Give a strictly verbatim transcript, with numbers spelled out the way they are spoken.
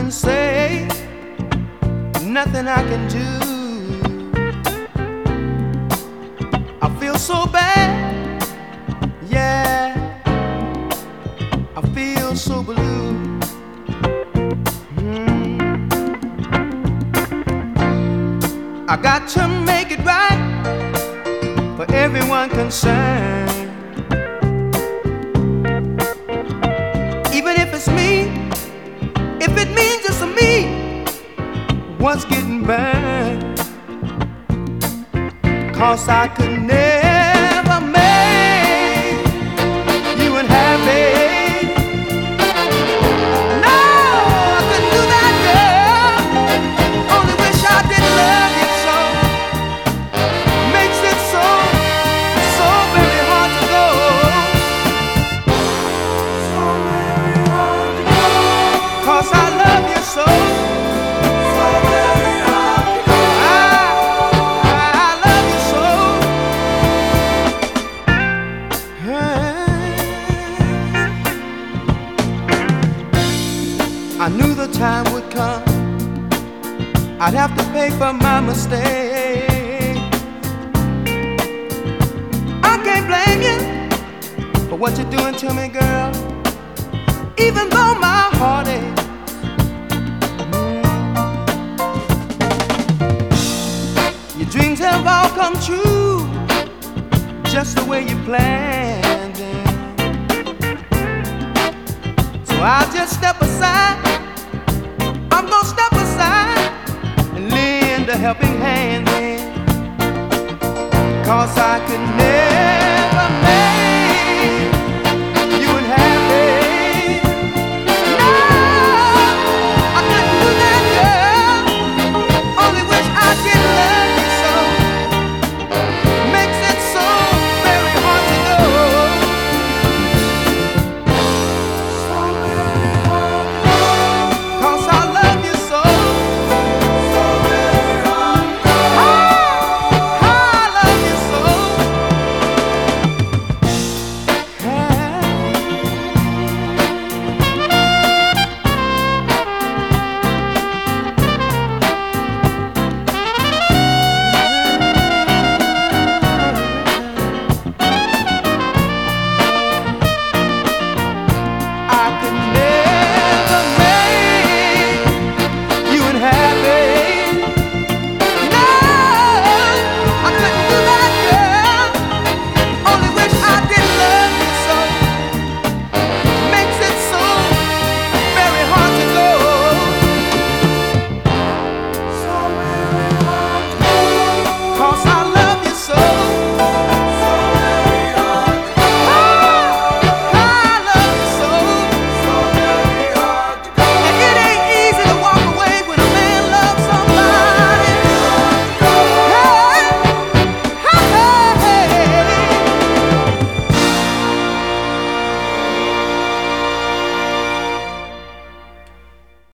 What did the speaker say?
can say, nothing I can do. I feel so bad, yeah, I feel so blue. mm. I got to make it right for everyone concerned. Even if it's me, if it means just me, what's getting burned. Cause I could never make you unhappy. No, I couldn't do that, girl. Only wish I didn't love you so. Makes it so, so very hard to go. So very hard to go. Cause I love you so. So very hard to go. I, I love you so. I knew the time would come I'd have to pay for my mistake. I can't blame you for what you're doing to me, girl, even though my heart aches. Your dreams have all come true, just the way you planned them. So I'll just step aside. I'm gonna step aside and lend a helping hand then. Cause I could never